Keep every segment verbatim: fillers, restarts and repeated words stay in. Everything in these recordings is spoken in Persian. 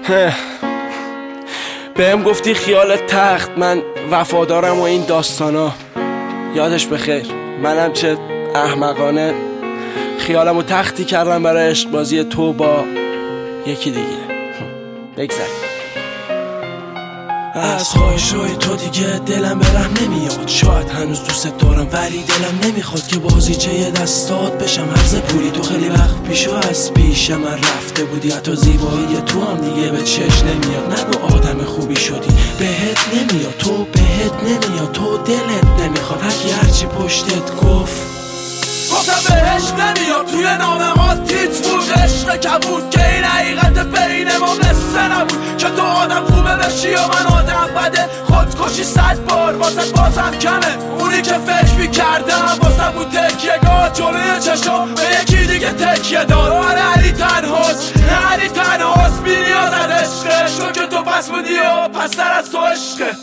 بهم گفتی خیال تخت، من وفادارم و این داستانا یادش بخیر. منم چه احمقانه خیالمو تختی کردم برای عشق بازی تو با یکی دیگه. بگذاریم از خواهشای تو دیگه دلم برم نمیاد. شاید هنوز دوست دارم ولی دلم نمیخواد که بازیچه دستات بشم. هرز پولی تو خیلی وقت پیشو از پیش من رفته بودی. حتی زیبایی تو هم دیگه به چش نمیاد. نگو آدم خوبی شدی بهت نمیاد. تو بهت نمیاد، تو دلت نمیخواد. هرکی هرچی پشتت گفت گفتم بهش نمیاد. توی نامه‌هات تیت بود عشق کبود که این حقیقت بین ما قصه نبود. که تو آدم خوبه بشی و من آدم بده. خودکشی صد بار واسه بازم کمه. اونی که فکر میکردم واسه بود تکیه‌گاه جلوی چشم به یکی دیگه تکیه دار. آره علی تنهاست، علی تنهاست بی نیاز از عشقه. چون که تو پس بودی و پس تر از تو عشقت.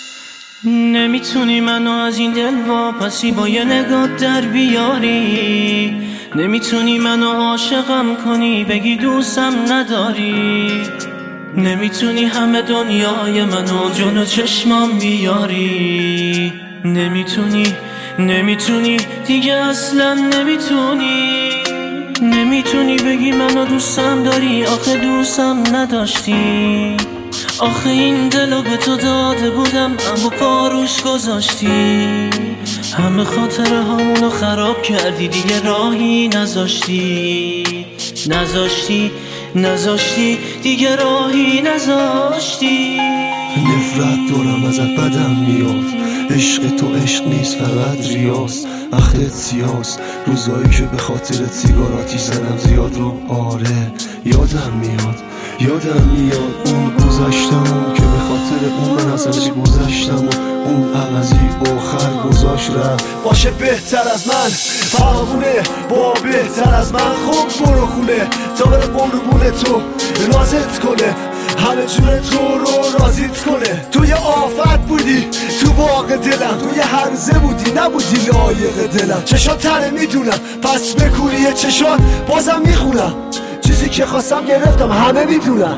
نمیتونی منو از این دل واپسی با یه نگاه در بیاری. نمیتونی منو عاشقم کنی بگی دوستم نداری. نمیتونی همه دنیای منو جلو چشمام بیاری. نمیتونی نمیتونی دیگه اصلا نمیتونی. نمیتونی بگی منو دوستم داری آخه دوستم نداشتی. آخه این دلو به تو داده بودم اما پاروش گذاشتی. همه خاطره هامونو خراب کردی دیگه راهی نذاشتی. نذاشتی نذاشتی دیگه راهی نذاشتی. نفرت دارم ازت بدم میاد. عشق تو عشق نیست فقط ریاست. اختت سیاست روزایی که به خاطر سیگاراتی زدم زیاد رو. آره یادم میاد یادم میاد اون گذشتم که به خاطر اون من ازش گذشتم و اون عوضی آخر گذاشت رفت. باشه بهتر از من فراغونه با بهتر از من. خوب برو خونه تا بره قربون تو رازت کنه. همه جور تو رو رازیت کنه. تو یه آفت بودی تو باغ دلم. تو یه هرزه بودی نبودی لایق دلم. چشات تره میدونم پس بکوری یه چشات بازم میخونم. چیزی که خواستم گرفتم همه میدونم.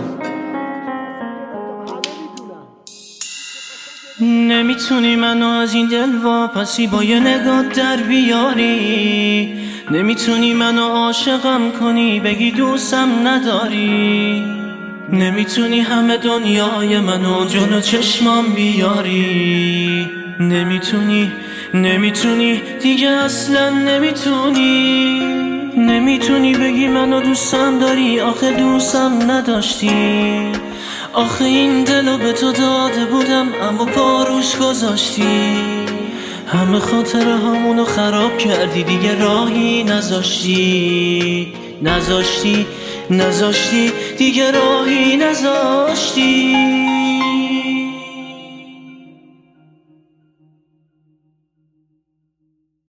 نمیتونی منو از این دل واپسی با یه نگاه در بیاری. نمیتونی منو عاشقم کنی بگی دوستم نداری. نمیتونی همه دنیای منو جلو چشمام بیاری. نمیتونی نمیتونی دیگه اصلا نمیتونی. نمیتونی بگی منو دوستم داری آخه دوستم نداشتی. آخه این دلو به تو داده بودم اما پاروش گذاشتی. همه خاطره هامونو خراب کردی دیگه راهی نذاشتی. نذاشتی نذاشتی دیگه راهی نذاشتی.